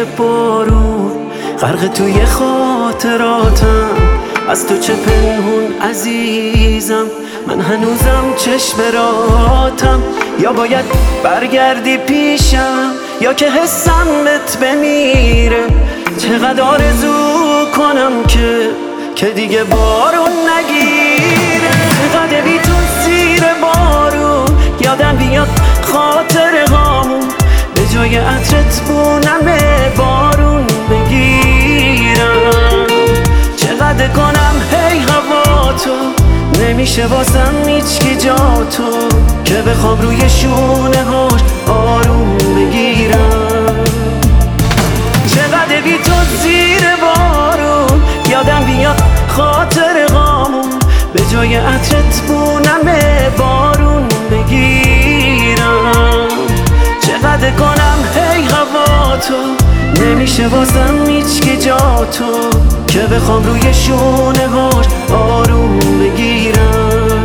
بارون، غرق توی خاطراتم. از تو چه پنهون عزیزم، من هنوزم چشم براتم. یا باید برگردی پیشم، یا که حسم بهت بمیره. چقدر آرزو کنم که دیگه بارون نگیره. چقدر بی تو زیر بارون، یادم بیاد خاطر هامون. به جای عطرت بونم بارون بگیرم. چقدر کنم هی هوا تو، نمیشه واسم هیچکی جا تو، که بخوام روی شونه هاش آروم بگیرم. چقدر بی تو زیر بارون، یادم بیاد خاطر هامون. به جای عطرت بونم بارون بگیرم. چقدر کنم هی هوا تو، نمیشه واسم هیچکی جا تو، که بخوام روی شونه هاش آروم بگیرم.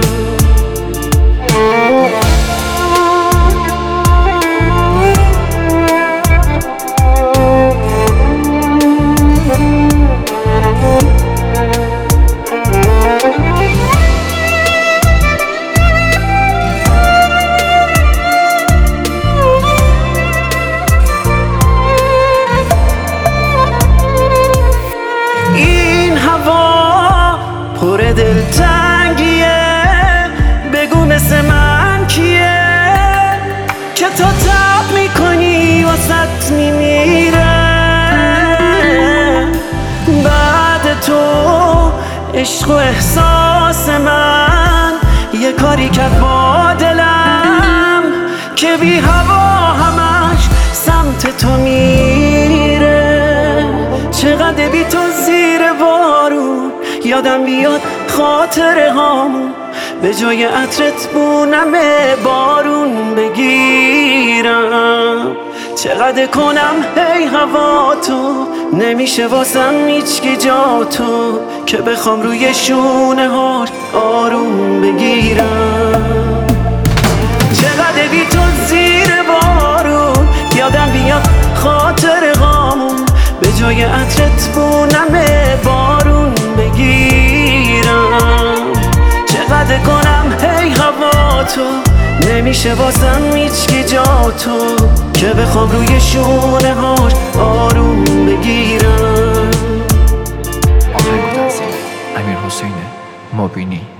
پر دلتنگیه، بگو مثل من کیه که تو تب میکنی واسط میمیره. بعد تو عشق و احساس من یه کاری کرد با دلم، که بی هوا همش سمت تو میره. چقدر بی تو زیر بارون، یادم بیاد خاطر هامون. به جای عطرت بونم بارون بگیرم. چقدر کنم هی هوا تو، نمیشه واسم هیچکی جا تو، که بخوام روی شونه هاش آروم بگیرم. چقدر بی تو زیر بارون، یادم بیاد خاطر هامون. به جای عطرت بونم بارون بگیرم. چقدر کنم هی هوا تو، نمیشه واسم هیچکی جا تو، که بخوام روی شونه هاش آروم بگیرم. امیرحسین مبینی